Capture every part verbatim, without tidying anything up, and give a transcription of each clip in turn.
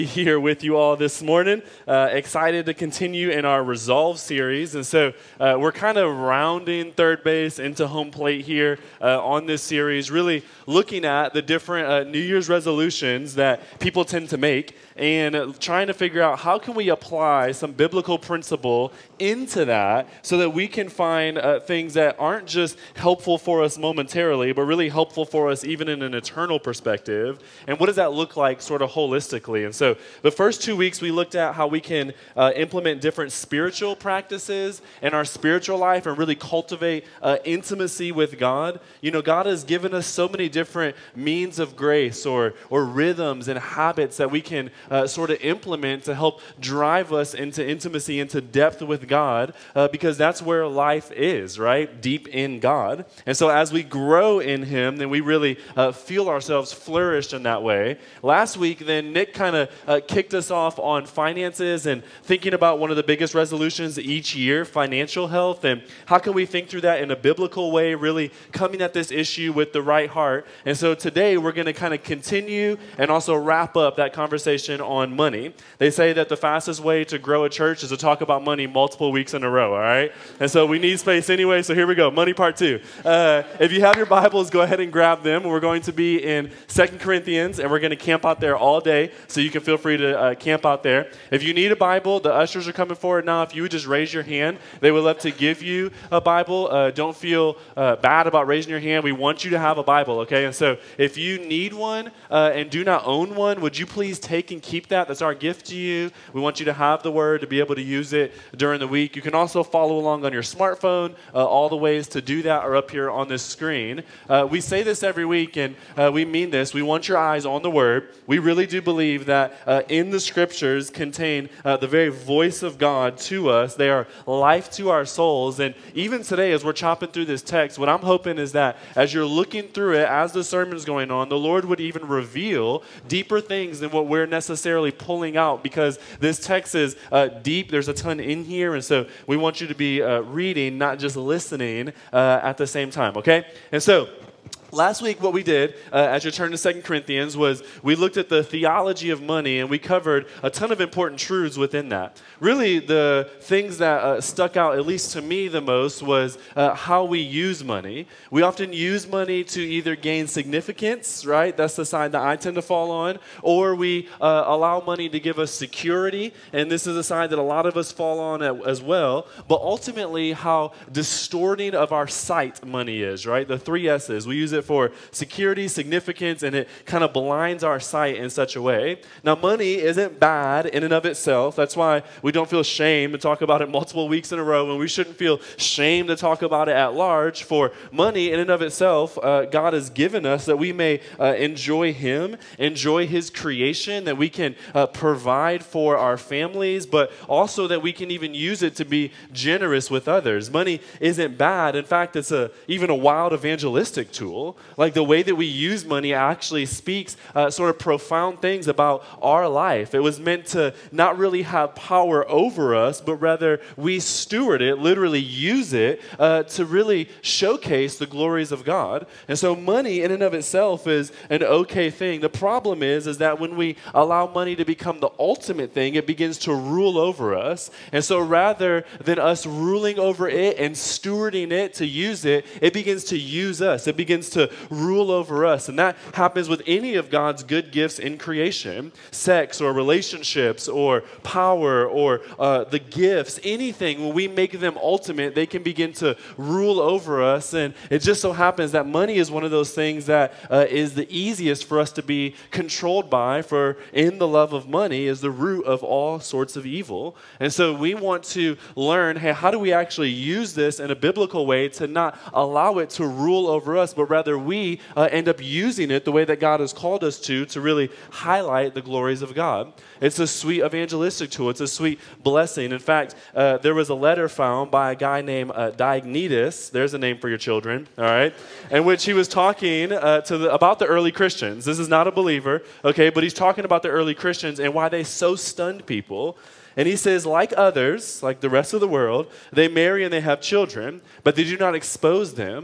Here with you all this morning. Uh, excited to continue in our Resolve series. And so uh, we're kind of rounding third base into home plate here uh, on this series, really looking at the different uh, New Year's resolutions that people tend to make and uh, trying to figure out how can we apply some biblical principle into that so that we can find uh, things that aren't just helpful for us momentarily, but really helpful for us even in an eternal perspective. And what does that look like sort of holistically? And so the first two weeks, we looked at how we can uh, implement different spiritual practices in our spiritual life and really cultivate uh, intimacy with God. You know, God has given us so many different means of grace or, or rhythms and habits that we can uh, sort of implement to help drive us into intimacy, into depth with God, uh, because that's where life is, right? Deep in God. And so as we grow in Him, then we really uh, feel ourselves flourish in that way. Last week, then, Nick kind of uh, kicked us off on finances and thinking about one of the biggest resolutions each year, financial health, and how can we think through that in a biblical way, really coming at this issue with the right heart. And so today we're going to kind of continue and also wrap up that conversation on money. They say that the fastest way to grow a church is to talk about money multiple weeks in a row, all right? And so we need space anyway, so here we go, money part two. Uh, if you have your Bibles, go ahead and grab them. We're going to be in Second Corinthians, and we're going to camp out there all day, so you can feel free to uh, camp out there. If you need a Bible, the ushers are coming forward now. If you would just raise your hand, they would love to give you a Bible. Uh, don't feel uh, bad about raising your hand. We want you to have a Bible, okay? And so if you need one uh, and do not own one, would you please take and keep that? That's our gift to you. We want you to have the Word, to be able to use it during the week. You can also follow along on your smartphone. Uh, all the ways to do that are up here on this screen. Uh, we say this every week, and uh, we mean this. We want your eyes on the Word. We really do believe that uh, in the Scriptures contain uh, the very voice of God to us. They are life to our souls. And even today, as we're chopping through this text, what I'm hoping is that as you're looking through it, as the sermon is going on, the Lord would even reveal deeper things than what we're necessarily pulling out, because this text is uh, deep. There's a ton in here. And so we want you to be uh, reading, not just listening uh, at the same time, okay? And so last week, what we did, uh, as you turn to Second Corinthians, was we looked at the theology of money, and we covered a ton of important truths within that. Really, the things that uh, stuck out, at least to me the most, was uh, how we use money. We often use money to either gain significance, right? That's the side that I tend to fall on. Or we uh, allow money to give us security, and this is a side that a lot of us fall on as well. But ultimately, how distorting of our sight money is, right? The three S's. We use it for security, significance, and it kind of blinds our sight in such a way. Now, money isn't bad in and of itself. That's why we don't feel shame to talk about it multiple weeks in a row, and we shouldn't feel shame to talk about it at large. For money in and of itself, uh, God has given us that we may uh, enjoy Him, enjoy His creation, that we can uh, provide for our families, but also that we can even use it to be generous with others. Money isn't bad. In fact, it's a even a wild evangelistic tool. Like the way that we use money actually speaks uh, sort of profound things about our life. It was meant to not really have power over us, but rather we steward it, literally use it uh, to really showcase the glories of God. And so money in and of itself is an okay thing. The problem is, is that when we allow money to become the ultimate thing, it begins to rule over us. And so rather than us ruling over it and stewarding it to use it, it begins to use us. It begins to rule over us. And that happens with any of God's good gifts in creation, sex or relationships or power or uh, the gifts, anything. When we make them ultimate, they can begin to rule over us. And it just so happens that money is one of those things that uh, is the easiest for us to be controlled by, for in the love of money is the root of all sorts of evil. And so we want to learn, hey, how do we actually use this in a biblical way to not allow it to rule over us, but rather we uh, end up using it the way that God has called us to, to really highlight the glories of God. It's a sweet evangelistic tool. It's a sweet blessing. In fact, uh, there was a letter found by a guy named uh, Diognetus. There's a name for your children, all right? In which he was talking uh, to the, about the early Christians. This is not a believer, okay? But he's talking about the early Christians and why they so stunned people. And he says, like others, like the rest of the world, they marry and they have children, but they do not expose them.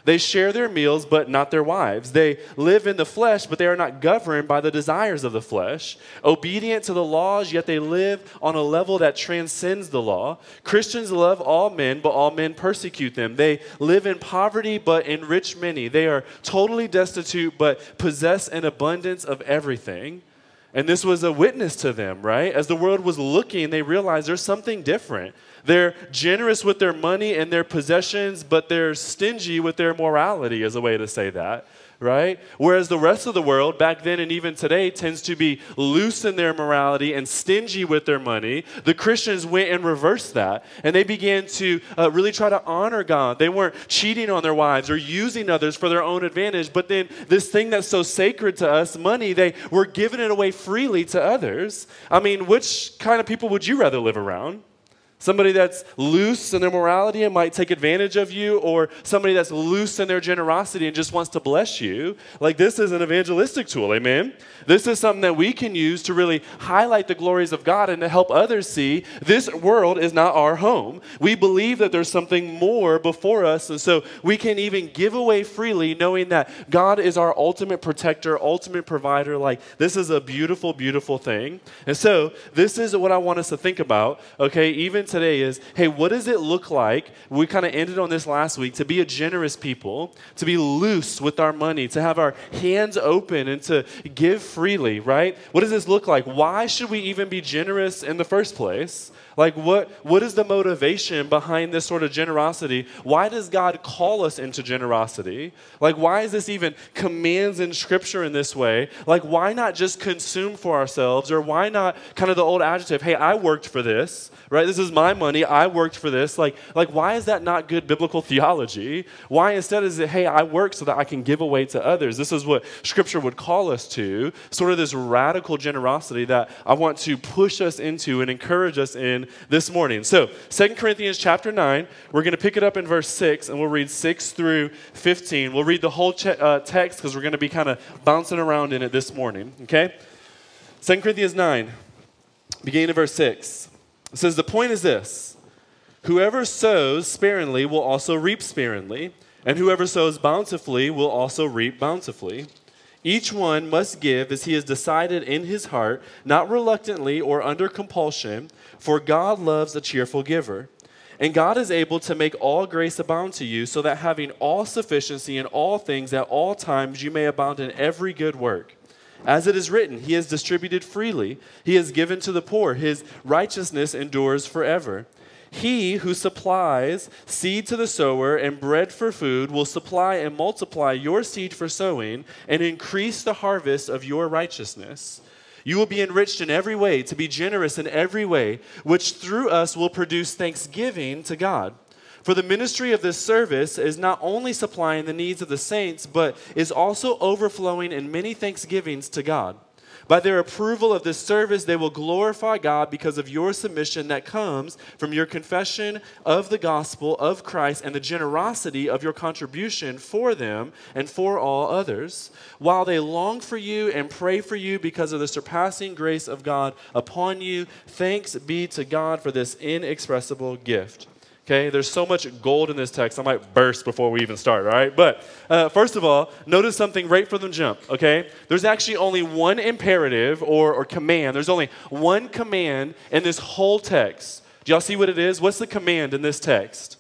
They share their meals, but not their wives. They live in the flesh, but they are not governed by the desires of the flesh. Obedient to the laws, yet they live on a level that transcends the law. Christians love all men, but all men persecute them. They live in poverty, but enrich many. They are totally destitute, but possess an abundance of everything. And this was a witness to them, right? As the world was looking, they realized there's something different. They're generous with their money and their possessions, but they're stingy with their morality, is a way to say that, right? Whereas the rest of the world, back then and even today, tends to be loose in their morality and stingy with their money. The Christians went and reversed that, and they began to uh, really try to honor God. They weren't cheating on their wives or using others for their own advantage, but then this thing that's so sacred to us, money, they were giving it away freely to others. I mean, which kind of people would you rather live around? Somebody that's loose in their morality and might take advantage of you, or somebody that's loose in their generosity and just wants to bless you. Like, this is an evangelistic tool, amen? This is something that we can use to really highlight the glories of God and to help others see this world is not our home. We believe that there's something more before us, and so we can even give away freely knowing that God is our ultimate protector, ultimate provider. Like, this is a beautiful, beautiful thing. And so this is what I want us to think about, okay, even today is, hey, what does it look like? We kind of ended on this last week, to be a generous people, to be loose with our money, to have our hands open and to give freely, right? What does this look like? Why should we even be generous in the first place? Like, what, what is the motivation behind this sort of generosity? Why does God call us into generosity? Like, why is this even commands in Scripture in this way? Like, why not just consume for ourselves? Or why not kind of the old adjective, hey, I worked for this, right? This is my money. I worked for this. Like, like why is that not good biblical theology? Why instead is it, hey, I work so that I can give away to others? This is what Scripture would call us to, sort of this radical generosity that I want to push us into and encourage us in this morning. So, Second Corinthians chapter nine, we're going to pick it up in verse six, and we'll read six through fifteen. We'll read the whole ch- uh, text because we're going to be kind of bouncing around in it this morning, okay? Second Corinthians nine, beginning of verse six. It says, the point is this: whoever sows sparingly will also reap sparingly, and whoever sows bountifully will also reap bountifully. Each one must give as he has decided in his heart, not reluctantly or under compulsion, for God loves a cheerful giver. And God is able to make all grace abound to you, so that having all sufficiency in all things at all times you may abound in every good work. As it is written, he has distributed freely, he has given to the poor, his righteousness endures forever. He who supplies seed to the sower and bread for food will supply and multiply your seed for sowing and increase the harvest of your righteousness. You will be enriched in every way, to be generous in every way, which through us will produce thanksgiving to God. For the ministry of this service is not only supplying the needs of the saints, but is also overflowing in many thanksgivings to God. By their approval of this service, they will glorify God because of your submission that comes from your confession of the gospel of Christ and the generosity of your contribution for them and for all others, while they long for you and pray for you because of the surpassing grace of God upon you. Thanks be to God for this inexpressible gift. Okay, there's so much gold in this text, I might burst before we even start, all right? But uh, first of all, notice something right from the jump, okay? There's actually only one imperative or, or command. There's only one command in this whole text. Do y'all see what it is? What's the command in this text?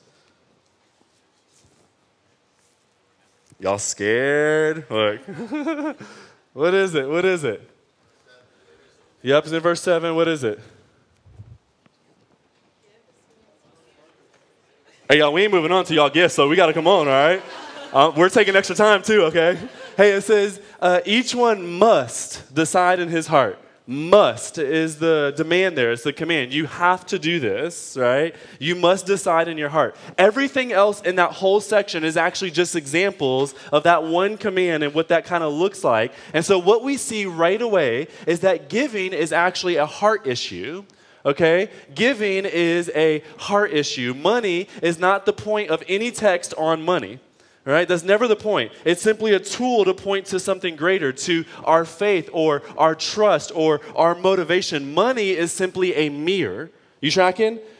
Y'all scared? Look. What is it? What is it? Yep, it's in verse seven. What is it? Hey, y'all, we ain't moving on to y'all guess, so we got to come on, all right? Uh, we're taking extra time, too, okay? Hey, it says, uh, each one must decide in his heart. Must is the demand there. It's the command. You have to do this, right? You must decide in your heart. Everything else in that whole section is actually just examples of that one command and what that kind of looks like. And so what we see right away is that giving is actually a heart issue. Okay? Giving is a heart issue. Money is not the point of any text on money. All right? That's never the point. It's simply a tool to point to something greater, to our faith or our trust or our motivation. Money is simply a mirror. You tracking?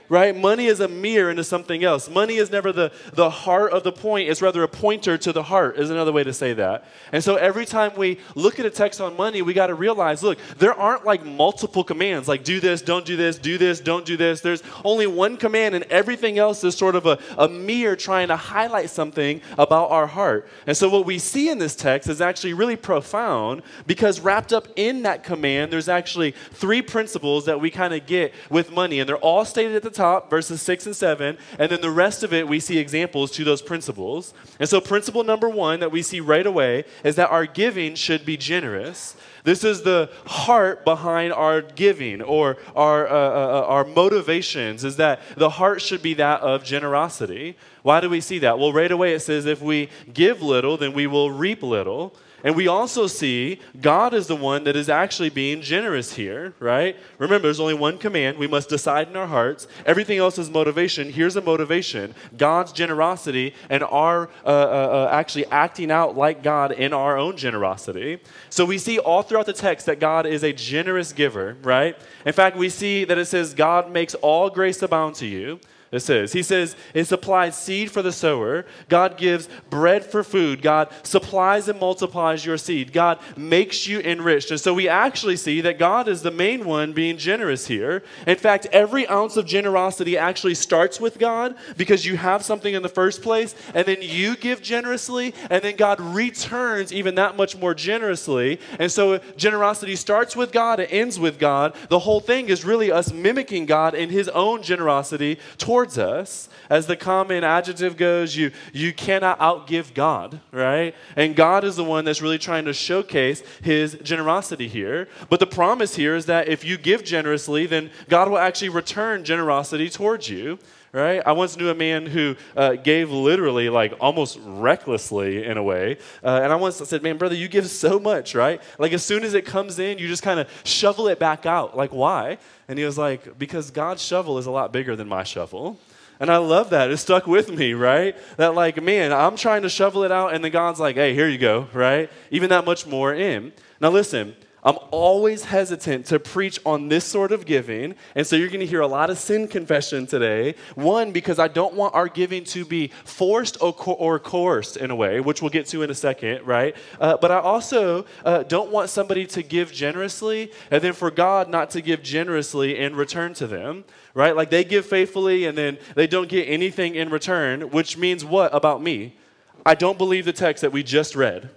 right? Money is a mirror into something else. Money is never the, the heart of the point. It's rather a pointer to the heart is another way to say that. And so every time we look at a text on money, we got to realize, look, there aren't like multiple commands, like do this, don't do this, do this, don't do this. There's only one command, and everything else is sort of a, a mirror trying to highlight something about our heart. And so what we see in this text is actually really profound, because wrapped up in that command, there's actually three principles that we kind of get with money. And they're all stated at the top, verses six and seven. And then the rest of it, we see examples to those principles. And so principle number one that we see right away is that our giving should be generous. This is the heart behind our giving, or our, uh, uh, our motivations, is that the heart should be that of generosity. Why do we see that? Well, right away it says if we give little, then we will reap little. And we also see God is the one that is actually being generous here, right? Remember, there's only one command. We must decide in our hearts. Everything else is motivation. Here's a motivation: God's generosity, and our uh, uh, uh, actually acting out like God in our own generosity. So we see all throughout the text that God is a generous giver, right? In fact, we see that it says God makes all grace abound to you. It says, he says, it supplies seed for the sower. God gives bread for food. God supplies and multiplies your seed. God makes you enriched. And so we actually see that God is the main one being generous here. In fact, every ounce of generosity actually starts with God, because you have something in the first place, and then you give generously, and then God returns even that much more generously. And so generosity starts with God, it ends with God. The whole thing is really us mimicking God in his own generosity towards towards us. As the common adjective goes, you, you cannot outgive God, right? And God is the one that's really trying to showcase his generosity here. But the promise here is that if you give generously, then God will actually return generosity towards you. Right? I once knew a man who uh, gave literally, like almost recklessly in a way. Uh, and I once said, man, brother, you give so much, right? Like as soon as it comes in, you just kind of shovel it back out. Like, why? And he was like, because God's shovel is a lot bigger than my shovel. And I love that. It stuck with me, right? That like, man, I'm trying to shovel it out, and then God's like, hey, here you go, right? Even that much more in. Now listen, I'm always hesitant to preach on this sort of giving, and so you're going to hear a lot of sin confession today. One, because I don't want our giving to be forced or, co- or coerced in a way, which we'll get to in a second, right? Uh, but I also uh, don't want somebody to give generously and then for God not to give generously in return to them, right? Like they give faithfully and then they don't get anything in return, which means what about me? I don't believe the text that we just read,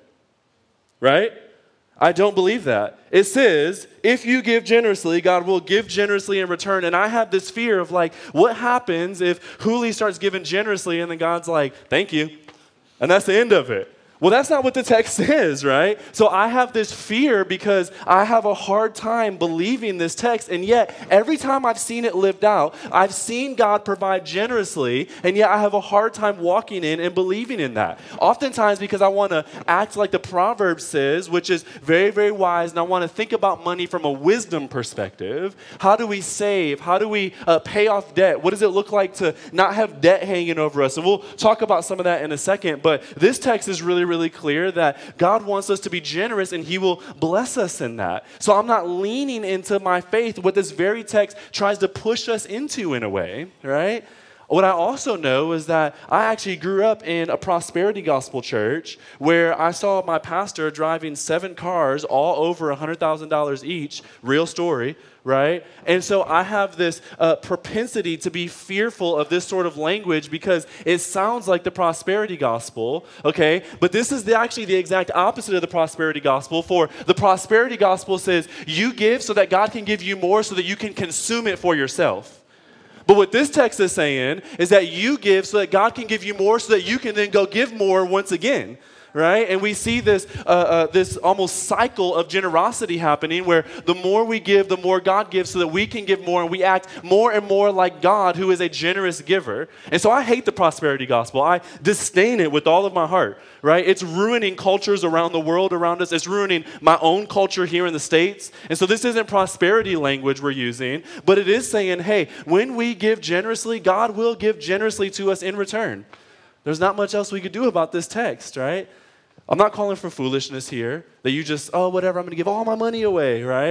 right? I don't believe that. It says, if you give generously, God will give generously in return. And I have this fear of like, what happens if Huli starts giving generously and then God's like, thank you. And that's the end of it. Well, that's not what the text says, right? So I have this fear because I have a hard time believing this text, and yet every time I've seen it lived out, I've seen God provide generously, and yet I have a hard time walking in and believing in that. Oftentimes because I want to act like the Proverbs says, which is very, very wise, and I want to think about money from a wisdom perspective. How do we save? How do we uh, pay off debt? What does it look like to not have debt hanging over us? And we'll talk about some of that in a second, but this text is really, really clear that God wants us to be generous and he will bless us in that. So I'm not leaning into my faith, what this very text tries to push us into in a way, right? What I also know is that I actually grew up in a prosperity gospel church where I saw my pastor driving seven cars all over one hundred thousand dollars each, real story, right? And so I have this uh, propensity to be fearful of this sort of language because it sounds like the prosperity gospel, okay? But this is the, actually the exact opposite of the prosperity gospel. For the prosperity gospel says, you give so that God can give you more so that you can consume it for yourself. But what this text is saying is that you give so that God can give you more so that you can then go give more once again. Right? And we see this uh, uh, this almost cycle of generosity happening where the more we give, the more God gives so that we can give more and we act more and more like God, who is a generous giver. And so I hate the prosperity gospel. I disdain it with all of my heart, right? It's ruining cultures around the world around us. It's ruining my own culture here in the States. And so this isn't prosperity language we're using, but it is saying, hey, when we give generously, God will give generously to us in return. There's not much else we could do about this text, right? I'm not calling for foolishness here, that you just, oh, whatever, I'm going to give all my money away, right?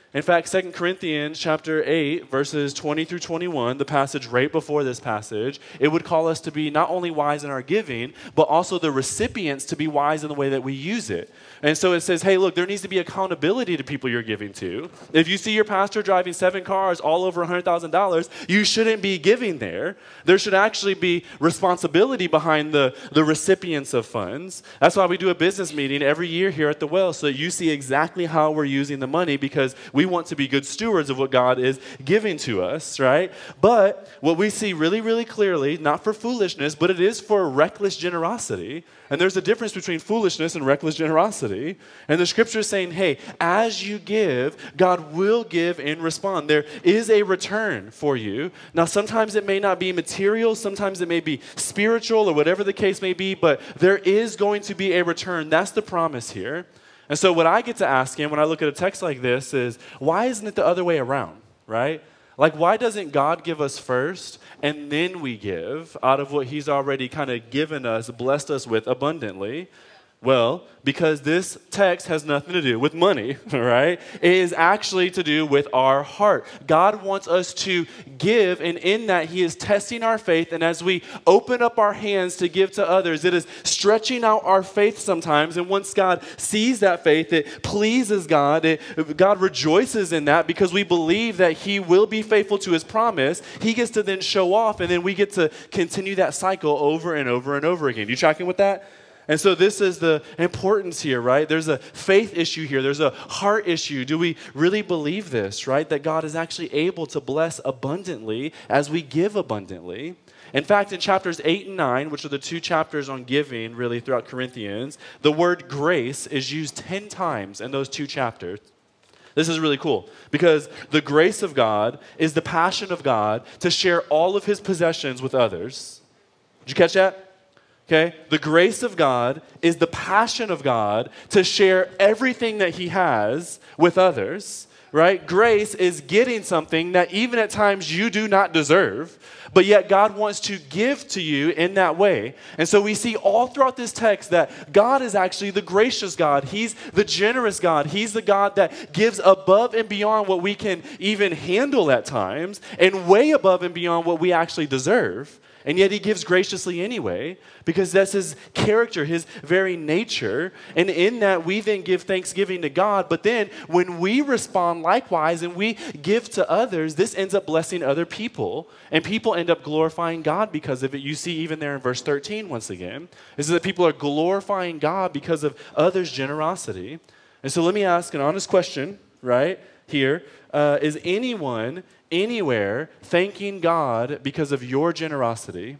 In fact, Second Corinthians chapter eight, verses twenty through twenty-one, the passage right before this passage, it would call us to be not only wise in our giving, but also the recipients to be wise in the way that we use it. And so it says, hey, look, there needs to be accountability to people you're giving to. If you see your pastor driving seven cars all over one hundred thousand dollars, you shouldn't be giving there. There should actually be responsibility behind the, the recipients of funds. That's why we do a business meeting every year here at the Well, so that you see exactly how we're using the money, because we want to be good stewards of what God is giving to us, right? But what we see really, really clearly, not for foolishness, but it is for reckless generosity. And there's a difference between foolishness and reckless generosity. And the scripture is saying, hey, as you give, God will give and respond. There is a return for you. Now, sometimes it may not be material, sometimes it may be spiritual, or whatever the case may be, but there is going to be a return. That's the promise here. And so what I get to ask him when I look at a text like this is, why isn't it the other way around, right? Like, why doesn't God give us first and then we give out of what he's already kind of given us, blessed us with abundantly? Well, because this text has nothing to do with money, right? It is actually to do with our heart. God wants us to give, and in that, he is testing our faith. And as we open up our hands to give to others, it is stretching out our faith sometimes. And once God sees that faith, it pleases God. It, God rejoices in that because we believe that he will be faithful to his promise. He gets to then show off, and then we get to continue that cycle over and over and over again. You tracking with that? And so this is the importance here, right? There's a faith issue here. There's a heart issue. Do we really believe this, right? That God is actually able to bless abundantly as we give abundantly. In fact, in chapters eight and nine, which are the two chapters on giving really throughout Corinthians, the word grace is used ten times in those two chapters. This is really cool because the grace of God is the passion of God to share all of his possessions with others. Did you catch that? Okay, the grace of God is the passion of God to share everything that he has with others, right? Grace is getting something that even at times you do not deserve, but yet God wants to give to you in that way. And so we see all throughout this text that God is actually the gracious God. He's the generous God. He's the God that gives above and beyond what we can even handle at times, and way above and beyond what we actually deserve. And yet he gives graciously anyway, because that's his character, his very nature. And in that, we then give thanksgiving to God. But then when we respond likewise and we give to others, this ends up blessing other people. And people end up glorifying God because of it. You see even there in verse thirteen, once again, is that people are glorifying God because of others' generosity. And so let me ask an honest question, right, here. Uh, is anyone anywhere thanking God because of your generosity?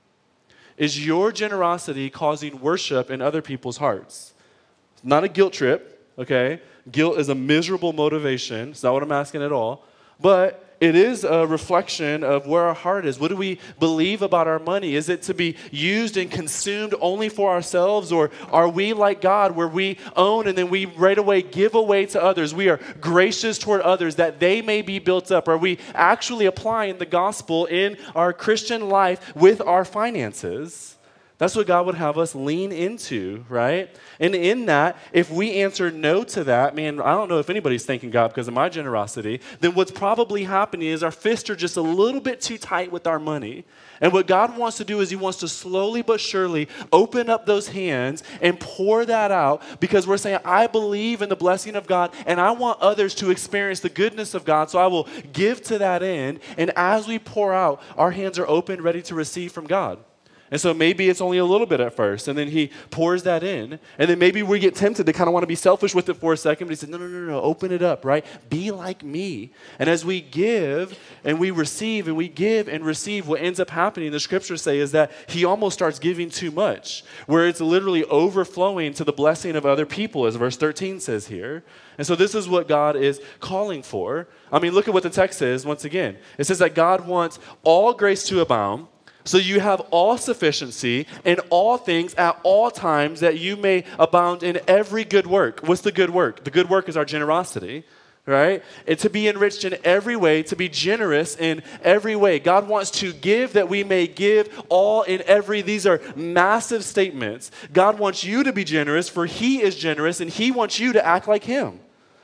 Is your generosity causing worship in other people's hearts? Not a guilt trip, okay? Guilt is a miserable motivation. It's not what I'm asking at all. But it is a reflection of where our heart is. What do we believe about our money? Is it to be used and consumed only for ourselves? Or are we like God where we own and then we right away give away to others? We are gracious toward others that they may be built up. Are we actually applying the gospel in our Christian life with our finances? That's what God would have us lean into, right? And in that, if we answer no to that, man, I don't know if anybody's thanking God because of my generosity, then what's probably happening is our fists are just a little bit too tight with our money. And what God wants to do is he wants to slowly but surely open up those hands and pour that out, because we're saying, I believe in the blessing of God and I want others to experience the goodness of God, so I will give to that end. And as we pour out, our hands are open, ready to receive from God. And so maybe it's only a little bit at first, and then he pours that in. And then maybe we get tempted to kind of want to be selfish with it for a second, but he said, no, no, no, no, open it up, right? Be like me. And as we give and we receive and we give and receive, what ends up happening, the scriptures say, is that he almost starts giving too much, where it's literally overflowing to the blessing of other people, as verse thirteen says here. And so this is what God is calling for. I mean, look at what the text says once again. It says that God wants all grace to abound, so you have all sufficiency in all things at all times, that you may abound in every good work. What's the good work? The good work is our generosity, right? And to be enriched in every way, to be generous in every way. God wants to give that we may give all in every. These are massive statements. God wants you to be generous, for he is generous, and he wants you to act like him.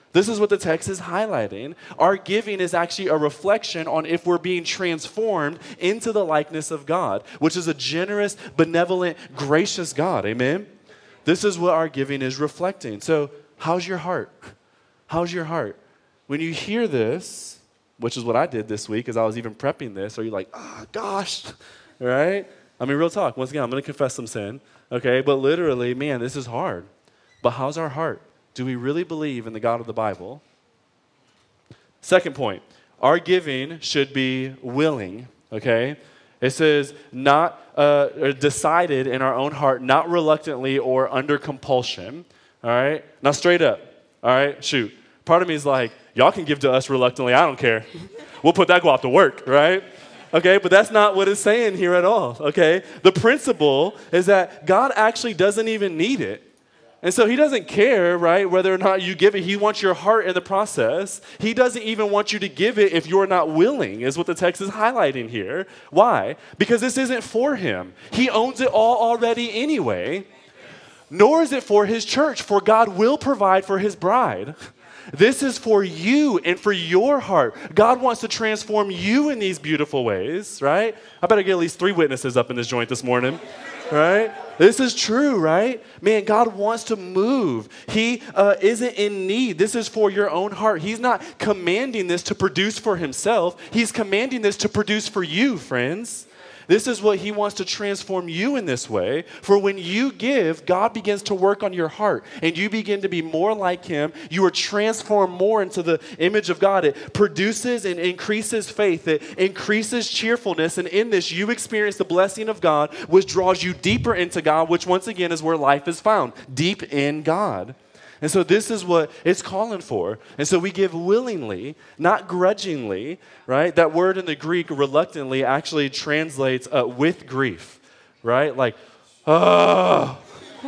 This is what the text is highlighting. Our giving is actually a reflection on if we're being transformed into the likeness of God, which is a generous, benevolent, gracious God. Amen? This is what our giving is reflecting. So how's your heart? How's your heart? When you hear this, which is what I did this week as I was even prepping this, are you like, oh, gosh, right? I mean, real talk. Once again, I'm going to confess some sin, okay? But literally, man, this is hard. But how's our heart? Do we really believe in the God of the Bible? Second point, our giving should be willing, okay? It says not uh, or decided in our own heart, not reluctantly or under compulsion, all right? Now straight up, all right? Shoot. Part of me is like, y'all can give to us reluctantly. I don't care. We'll put that guap to work, right? Okay, but that's not what it's saying here at all, okay? The principle is that God actually doesn't even need it. And so he doesn't care, right, whether or not you give it. He wants your heart in the process. He doesn't even want you to give it if you're not willing, is what the text is highlighting here. Why? Because this isn't for him. He owns it all already anyway. Nor is it for his church, for God will provide for his bride. This is for you and for your heart. God wants to transform you in these beautiful ways, right? I better get at least three witnesses up in this joint this morning. Right? This is true, right? Man, God wants to move. He uh, isn't in need. This is for your own heart. He's not commanding this to produce for himself. He's commanding this to produce for you, friends. This is what he wants to transform you in this way. For when you give, God begins to work on your heart and you begin to be more like him. You are transformed more into the image of God. It produces and increases faith. It increases cheerfulness. And in this, you experience the blessing of God, which draws you deeper into God, which once again is where life is found, deep in God. And so this is what it's calling for. And so we give willingly, not grudgingly, right? That word in the Greek, reluctantly, actually translates uh, with grief, right? Like, oh,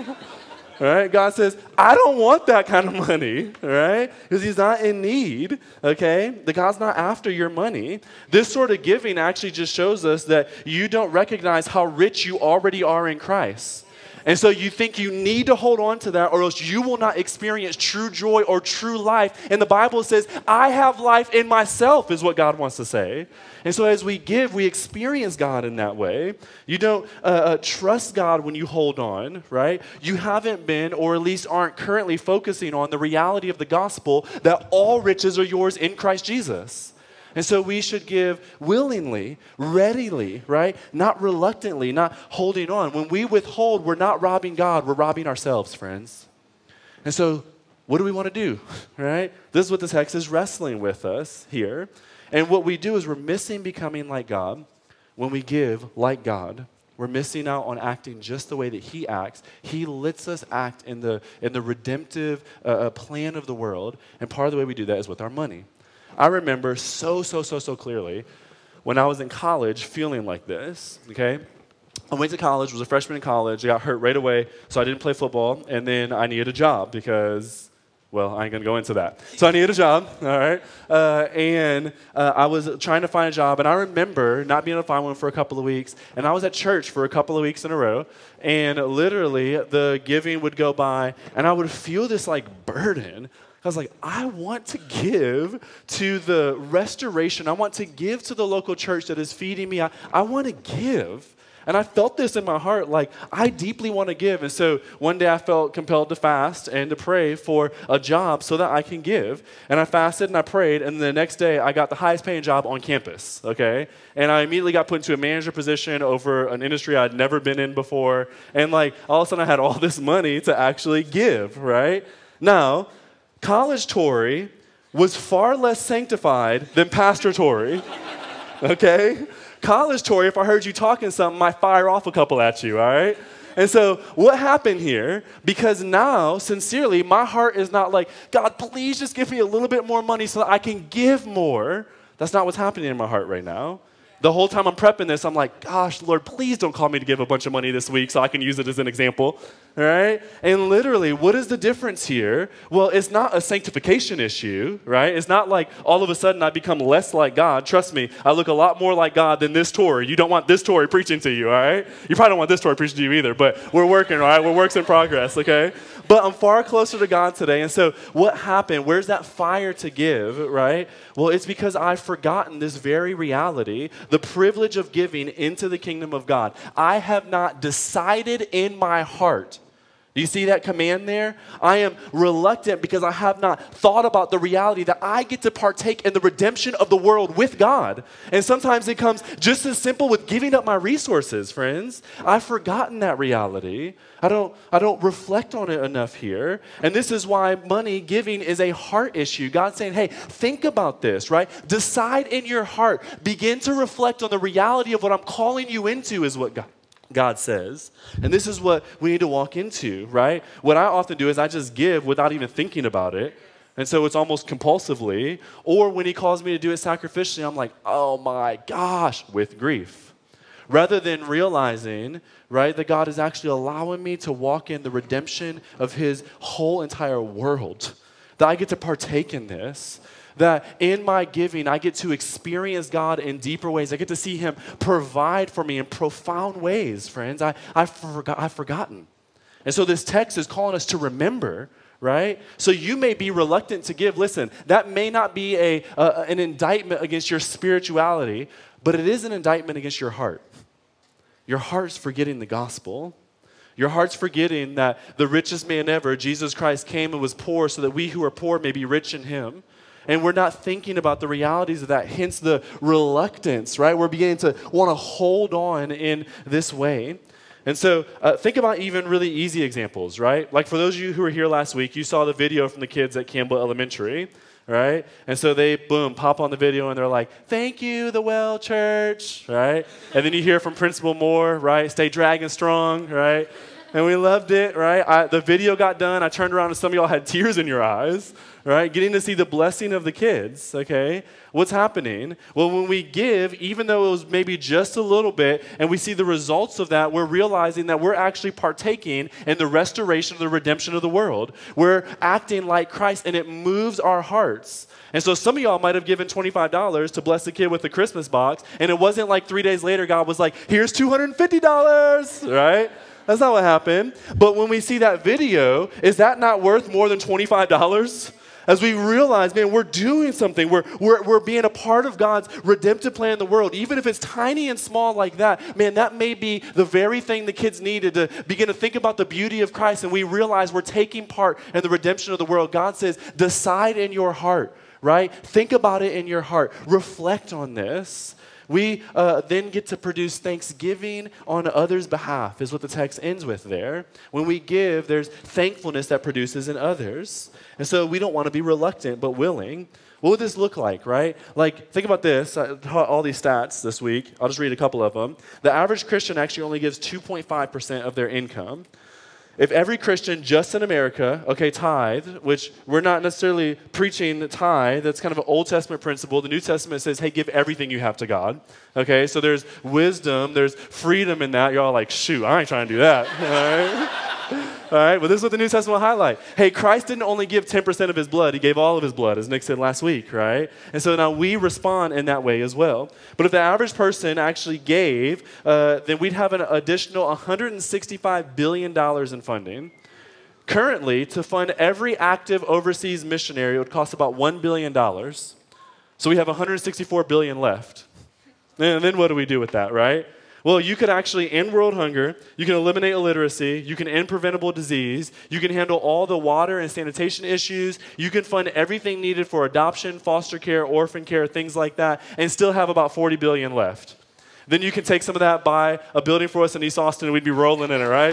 right? God says, I don't want that kind of money, right? Because he's not in need, okay? The God's not after your money. This sort of giving actually just shows us that you don't recognize how rich you already are in Christ. And so you think you need to hold on to that or else you will not experience true joy or true life. And the Bible says, I have life in myself is what God wants to say. And so as we give, we experience God in that way. You don't uh, uh, trust God when you hold on, right? You haven't been, or at least aren't currently focusing on the reality of the gospel that all riches are yours in Christ Jesus. And so we should give willingly, readily, right? Not reluctantly, not holding on. When we withhold, we're not robbing God, we're robbing ourselves, friends. And so what do we want to do, right? This is what the text is wrestling with us here. And what we do is we're missing becoming like God when we give like God. We're missing out on acting just the way that he acts. He lets us act in the, in the redemptive uh, plan of the world. And part of the way we do that is with our money. I remember so, so, so, so clearly when I was in college feeling like this, okay? I went to college, was a freshman in college, I got hurt right away, so I didn't play football, and then I needed a job because, well, I ain't going to go into that. So I needed a job, all right? Uh, and uh, I was trying to find a job, and I remember not being able to find one for a couple of weeks, and I was at church for a couple of weeks in a row, and literally the giving would go by, and I would feel this, like, burden. I was like, I want to give to the restoration. I want to give to the local church that is feeding me. I, I want to give. And I felt this in my heart, like, I deeply want to give. And so one day I felt compelled to fast and to pray for a job so that I can give. And I fasted and I prayed. And the next day I got the highest paying job on campus, okay? And I immediately got put into a manager position over an industry I'd never been in before. And, like, all of a sudden I had all this money to actually give, right? Now, College Tory was far less sanctified than Pastor Tory, okay? College Tory, if I heard you talking something, might fire off a couple at you, all right? And so what happened here, because now, sincerely, my heart is not like, God, please just give me a little bit more money so that I can give more. That's not what's happening in my heart right now. The whole time I'm prepping this, I'm like, gosh, Lord, please don't call me to give a bunch of money this week so I can use it as an example, all right? And literally, what is the difference here? Well, it's not a sanctification issue, right? It's not like all of a sudden I become less like God. Trust me, I look a lot more like God than this Tory. You don't want this Tory preaching to you, all right? You probably don't want this Tory preaching to you either, but we're working, all right? We're works in progress, okay? but I'm far closer to God today. And so what happened? Where's that fire to give, right? Well, it's because I've forgotten this very reality, the privilege of giving into the kingdom of God. I have not decided in my heart. Do you see that command there? I am reluctant because I have not thought about the reality that I get to partake in the redemption of the world with God. And sometimes it comes just as simple with giving up my resources, friends. I've forgotten that reality. I don't, I don't reflect on it enough here. And this is why money giving is a heart issue. God's saying, hey, think about this, right? Decide in your heart. Begin to reflect on the reality of what I'm calling you into is what God God says. And this is what we need to walk into, right? What I often do is I just give without even thinking about it. And so it's almost compulsively. Or when he calls me to do it sacrificially, I'm like, oh my gosh, with grief. Rather than realizing, right, that God is actually allowing me to walk in the redemption of his whole entire world. That I get to partake in this. That in my giving, I get to experience God in deeper ways. I get to see him provide for me in profound ways, friends. I, I forgot, I've forgotten. And so this text is calling us to remember, right? So you may be reluctant to give. Listen, that may not be a, a an indictment against your spirituality, but it is an indictment against your heart. Your heart's forgetting the gospel. Your heart's forgetting that the richest man ever, Jesus Christ, came and was poor so that we who are poor may be rich in him. And we're not thinking about the realities of that, hence the reluctance, right? We're beginning to want to hold on in this way. And so uh, think about even really easy examples, right? Like for those of you who were here last week, you saw the video from the kids at Campbell Elementary, right? And so they, boom, pop on the video and they're like, thank you, the Well Church, right? And then you hear from Principal Moore, right? Stay dragon strong, right? And we loved it, right? I, the video got done. I turned around and some of y'all had tears in your eyes, right? Getting to see the blessing of the kids, okay? What's happening? Well, when we give, even though it was maybe just a little bit, and we see the results of that, we're realizing that we're actually partaking in the restoration of the redemption of the world. We're acting like Christ, and it moves our hearts. And so some of y'all might have given twenty-five dollars to bless the kid with the Christmas box, and it wasn't like three days later God was like, here's two hundred fifty dollars, right? That's not what happened. But when we see that video, is that not worth more than twenty-five dollars? As we realize, man, we're doing something. We're, we're, we're being a part of God's redemptive plan in the world. Even if it's tiny and small like that, man, that may be the very thing the kids needed to begin to think about the beauty of Christ. And we realize we're taking part in the redemption of the world. God says, decide in your heart, right? Think about it in your heart. Reflect on this. We uh, then get to produce thanksgiving on others' behalf, is what the text ends with there. When we give, there's thankfulness that produces in others. And so we don't want to be reluctant, but willing. What would this look like, right? Like, think about this. I taught all these stats this week. I'll just read a couple of them. The average Christian actually only gives two point five percent of their income. If every Christian just in America, okay, tithe, which we're not necessarily preaching tithe, that's kind of an Old Testament principle. The New Testament says, hey, give everything you have to God. Okay, so there's wisdom, there's freedom in that. You're all like, shoot, I ain't trying to do that. All right? All right, but this is what the New Testament will highlight. Hey, Christ didn't only give ten percent of his blood. He gave all of his blood, as Nick said last week, right? And so now we respond in that way as well. But if the average person actually gave, uh, then we'd have an additional one hundred sixty-five billion dollars in funding. Currently, to fund every active overseas missionary, it would cost about one billion dollars. So we have one hundred sixty-four billion dollars left. And then what do we do with that, right? Well, you could actually end world hunger, you can eliminate illiteracy, you can end preventable disease, you can handle all the water and sanitation issues, you can fund everything needed for adoption, foster care, orphan care, things like that, and still have about forty billion dollars left. Then you can take some of that, buy a building for us in East Austin, and we'd be rolling in it, right?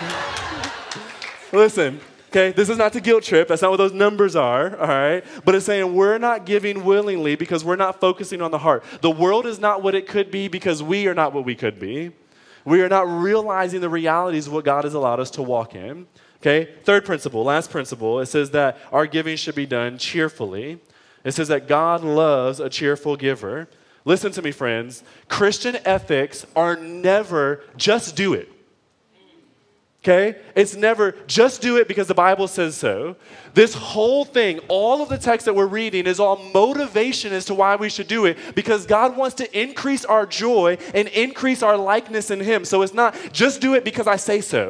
Listen. Okay, this is not the guilt trip. That's not what those numbers are, all right? But it's saying we're not giving willingly because we're not focusing on the heart. The world is not what it could be because we are not what we could be. We are not realizing the realities of what God has allowed us to walk in. Okay, third principle, last principle, it says that our giving should be done cheerfully. It says that God loves a cheerful giver. Listen to me, friends. Christian ethics are never just do it. Okay? It's never just do it because the Bible says so. This whole thing, all of the text that we're reading is all motivation as to why we should do it because God wants to increase our joy and increase our likeness in Him. So it's not just do it because I say so.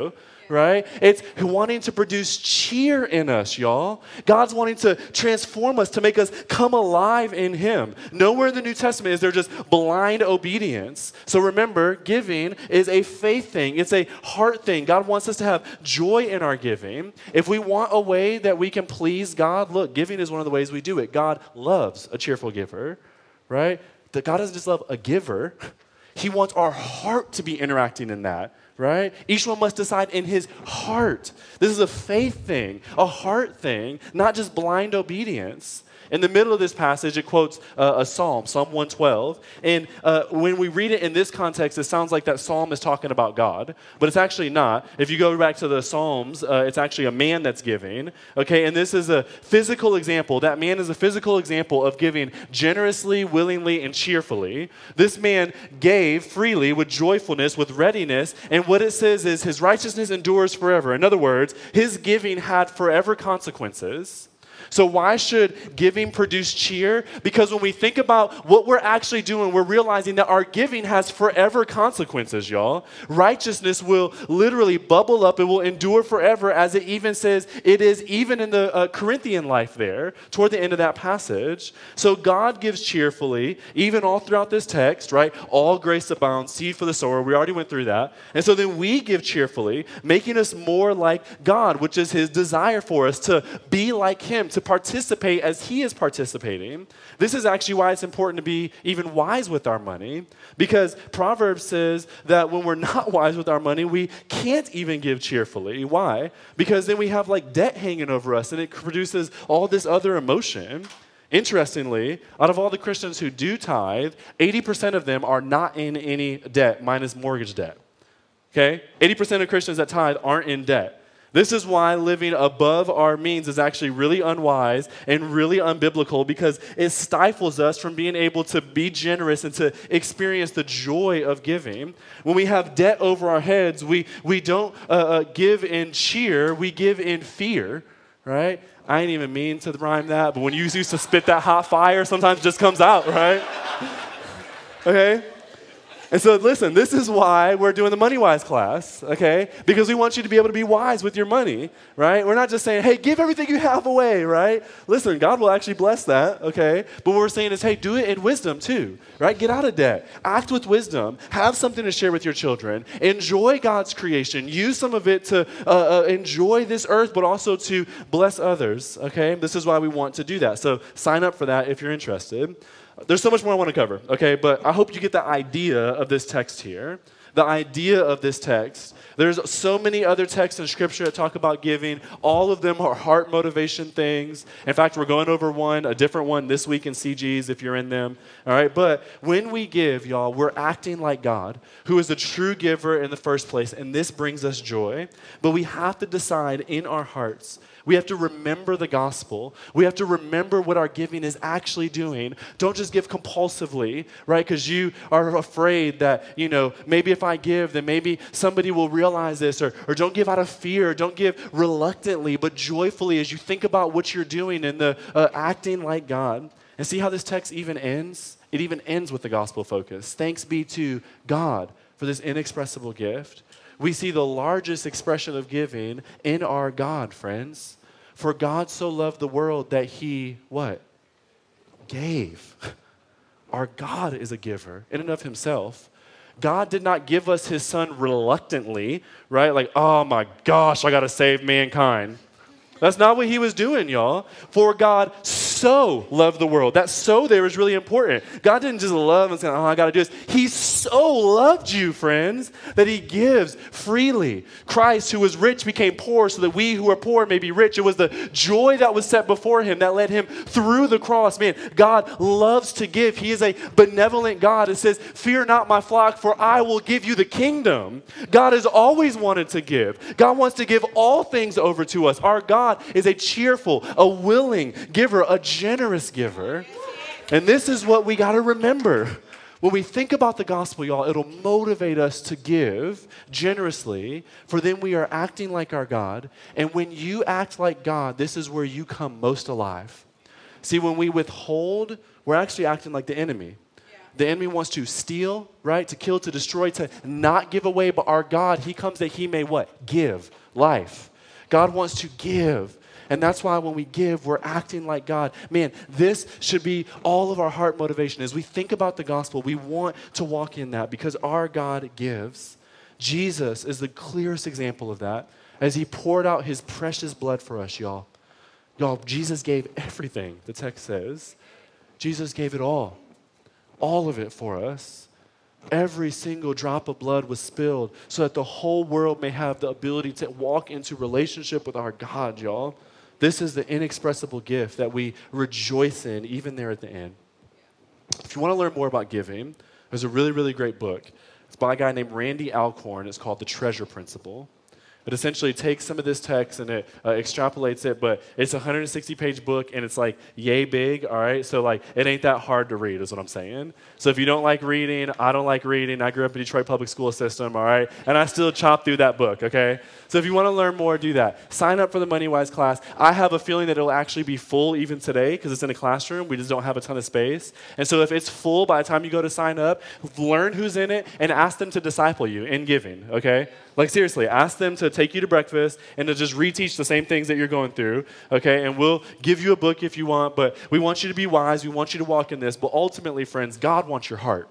right? It's wanting to produce cheer in us, y'all. God's wanting to transform us, to make us come alive in him. Nowhere in the New Testament is there just blind obedience. So remember, giving is a faith thing. It's a heart thing. God wants us to have joy in our giving. If we want a way that we can please God, look, giving is one of the ways we do it. God loves a cheerful giver, right? That God doesn't just love a giver. He wants our heart to be interacting in that, right? Each one must decide in his heart. This is a faith thing, a heart thing, not just blind obedience. In the middle of this passage, it quotes uh, a psalm, Psalm one twelve. And uh, when we read it in this context, it sounds like that psalm is talking about God, but it's actually not. If you go back to the Psalms, uh, it's actually a man that's giving. Okay, and this is a physical example. That man is a physical example of giving generously, willingly, and cheerfully. This man gave freely with joyfulness, with readiness, and what it says is his righteousness endures forever. In other words, his giving had forever consequences. So why should giving produce cheer? Because when we think about what we're actually doing, we're realizing that our giving has forever consequences, y'all. Righteousness will literally bubble up. It will endure forever, as it even says it is even in the uh, Corinthian life there, toward the end of that passage. So God gives cheerfully, even all throughout this text, right? All grace abounds, seed for the sower. We already went through that. And so then we give cheerfully, making us more like God, which is his desire for us to be like him, to participate as he is participating. This is actually why it's important to be even wise with our money, because Proverbs says that when we're not wise with our money, we can't even give cheerfully. Why? Because then we have like debt hanging over us, and it produces all this other emotion. Interestingly, out of all the Christians who do tithe, eighty percent of them are not in any debt, minus mortgage debt. Okay? eighty percent of Christians that tithe aren't in debt. This is why living above our means is actually really unwise and really unbiblical, because it stifles us from being able to be generous and to experience the joy of giving. When we have debt over our heads, we, we don't uh, uh, give in cheer, we give in fear, right? I ain't even mean to rhyme that, but when you used to spit that hot fire, sometimes it just comes out, right? Okay? And so listen, this is why we're doing the Money Wise class, okay? Because we want you to be able to be wise with your money, right? We're not just saying, hey, give everything you have away, right? Listen, God will actually bless that, okay? But what we're saying is, hey, do it in wisdom too, right? Get out of debt. Act with wisdom. Have something to share with your children. Enjoy God's creation. Use some of it to uh, uh, enjoy this earth, but also to bless others, okay? This is why we want to do that. So sign up for that if you're interested. There's so much more I want to cover, okay? But I hope you get the idea of this text here. The idea of this text. There's so many other texts in Scripture that talk about giving. All of them are heart motivation things. In fact, we're going over one, a different one this week in C Gs if you're in them. All right, but when we give, y'all, we're acting like God, who is the true giver in the first place, and this brings us joy. But we have to decide in our hearts. We have to remember the gospel. We have to remember what our giving is actually doing. Don't just give compulsively, right? Because you are afraid that, you know, maybe if I give, then maybe somebody will realize this. Or, or don't give out of fear. Don't give reluctantly, but joyfully as you think about what you're doing and the uh, acting like God. And see how this text even ends? It even ends with the gospel focus. Thanks be to God for this inexpressible gift. We see the largest expression of giving in our God, friends. For God so loved the world that he, what? Gave. Our God is a giver in and of himself. God did not give us his son reluctantly, right? Like, oh my gosh, I got to save mankind. That's not what he was doing, y'all. For God so loved the world. That so there is really important. God didn't just love and say, oh, I got to do this. He so loved you, friends, that he gives freely. Christ, who was rich, became poor so that we who are poor may be rich. It was the joy that was set before him that led him through the cross. Man, God loves to give. He is a benevolent God. It says, fear not my flock, for I will give you the kingdom. God has always wanted to give. God wants to give all things over to us. Our God is a cheerful, a willing giver, a generous giver. And this is what we got to remember. When we think about the gospel, y'all, it'll motivate us to give generously, for then we are acting like our God. And when you act like God, this is where you come most alive. See, when we withhold, we're actually acting like the enemy. The enemy wants to steal, right? To kill, to destroy, to not give away. But our God, he comes that he may what? Give life. God wants to give. And that's why when we give, we're acting like God. Man, this should be all of our heart motivation. As we think about the gospel, we want to walk in that because our God gives. Jesus is the clearest example of that as he poured out his precious blood for us, y'all. Y'all, Jesus gave everything, the text says. Jesus gave it all. All of it for us. Every single drop of blood was spilled so that the whole world may have the ability to walk into relationship with our God, y'all. This is the inexpressible gift that we rejoice in even there at the end. If you want to learn more about giving, there's a really, really great book. It's by a guy named Randy Alcorn. It's called The Treasure Principle. It essentially takes some of this text and it uh, extrapolates it, but it's a one hundred sixty page book and it's like yay big, all right? So like it ain't that hard to read is what I'm saying. So if you don't like reading, I don't like reading. I grew up in Detroit public school system, all right? And I still chop through that book, okay? So if you want to learn more, do that. Sign up for the MoneyWise class. I have a feeling that it'll actually be full even today because it's in a classroom. We just don't have a ton of space. And so if it's full by the time you go to sign up, learn who's in it and ask them to disciple you in giving, okay? Like seriously, ask them to take you to breakfast and to just reteach the same things that you're going through, okay? And we'll give you a book if you want, but we want you to be wise. We want you to walk in this. But ultimately, friends, God wants your heart.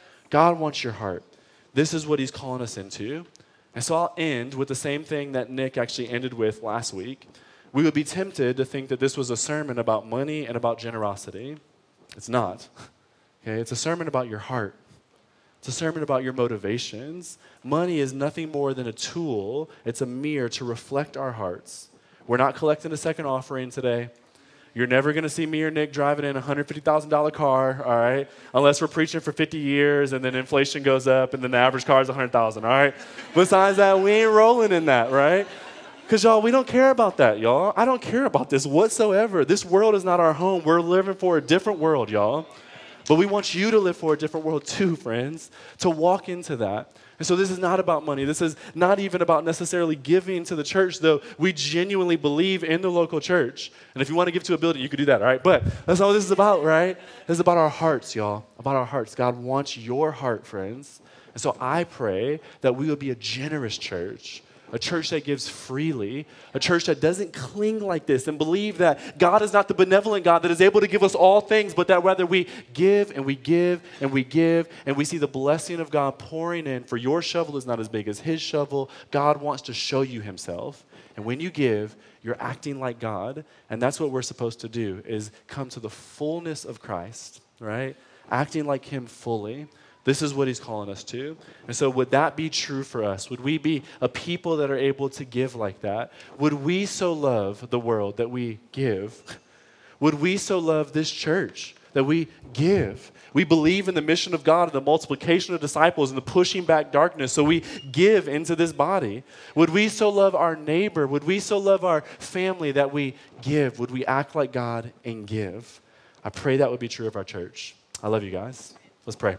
God wants your heart. This is what he's calling us into. And so I'll end with the same thing that Nick actually ended with last week. We would be tempted to think that this was a sermon about money and about generosity. It's not. Okay? It's a sermon about your heart. It's a sermon about your motivations. Money is nothing more than a tool. It's a mirror to reflect our hearts. We're not collecting a second offering today. You're never going to see me or Nick driving in a one hundred fifty thousand dollars car, all right? Unless we're preaching for fifty years and then inflation goes up and then the average car is one hundred thousand dollars, all right? Besides that, we ain't rolling in that, right? Because, y'all, we don't care about that, y'all. I don't care about this whatsoever. This world is not our home. We're living for a different world, y'all. But we want you to live for a different world too, friends, to walk into that. And so this is not about money. This is not even about necessarily giving to the church, though we genuinely believe in the local church. And if you want to give to a building, you could do that, all right? But that's all this is about, right? This is about our hearts, y'all, about our hearts. God wants your heart, friends. And so I pray that we will be a generous church, a church that gives freely, a church that doesn't cling like this and believe that God is not the benevolent God that is able to give us all things, but that rather we give and we give and we give and we see the blessing of God pouring in. For your shovel is not as big as his shovel. God wants to show you himself. And when you give, you're acting like God. And that's what we're supposed to do, is come to the fullness of Christ, right? Acting like him fully. This is what he's calling us to. And so would that be true for us? Would we be a people that are able to give like that? Would we so love the world that we give? Would we so love this church that we give? We believe in the mission of God and the multiplication of disciples and the pushing back darkness, so we give into this body. Would we so love our neighbor? Would we so love our family that we give? Would we act like God and give? I pray that would be true of our church. I love you guys. Let's pray.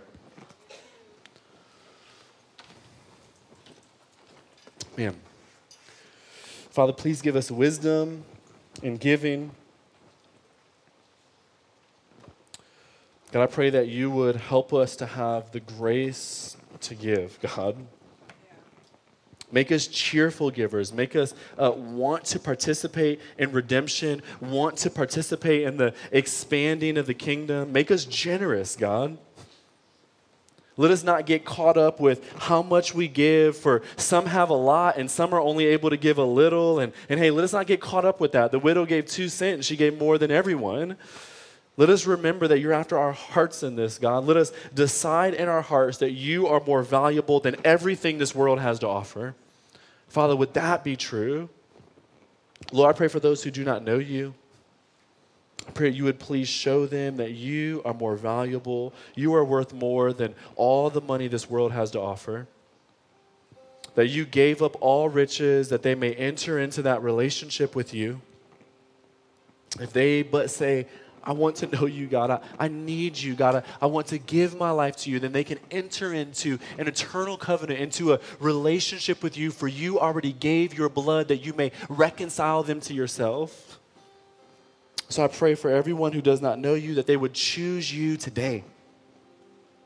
Man. Father, please give us wisdom in giving. God, I pray that you would help us to have the grace to give, God. Make us cheerful givers. Make us uh, want to participate in redemption, want to participate in the expanding of the kingdom. Make us generous, God. Let us not get caught up with how much we give, for some have a lot and some are only able to give a little. And, and hey, let us not get caught up with that. The widow gave two cents and she gave more than everyone. Let us remember that you're after our hearts in this, God. Let us decide in our hearts that you are more valuable than everything this world has to offer. Father, would that be true? Lord, I pray for those who do not know you. I pray you would please show them that you are more valuable. You are worth more than all the money this world has to offer. That you gave up all riches that they may enter into that relationship with you. If they but say, I want to know you, God. I, I need you, God. I, I want to give my life to you. Then they can enter into an eternal covenant, into a relationship with you, for you already gave your blood that you may reconcile them to yourself. So I pray for everyone who does not know you that they would choose you today.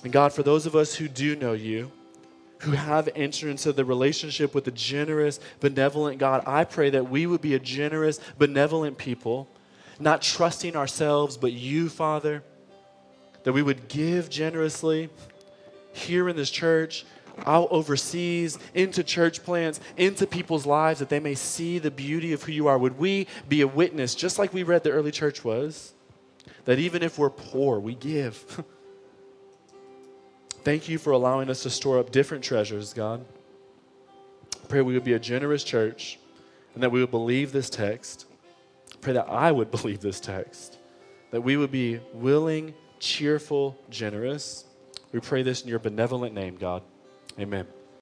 And God, for those of us who do know you, who have entered into the relationship with the generous, benevolent God, I pray that we would be a generous, benevolent people, not trusting ourselves, but you, Father, that we would give generously here in this church, out overseas, into church plants, into people's lives, that they may see the beauty of who you are. Would we be a witness, just like we read the early church was, that even if we're poor, we give. Thank you for allowing us to store up different treasures, God. Pray we would be a generous church and that we would believe this text. Pray that I would believe this text, that we would be willing, cheerful, generous. We pray this in your benevolent name, God. Amen.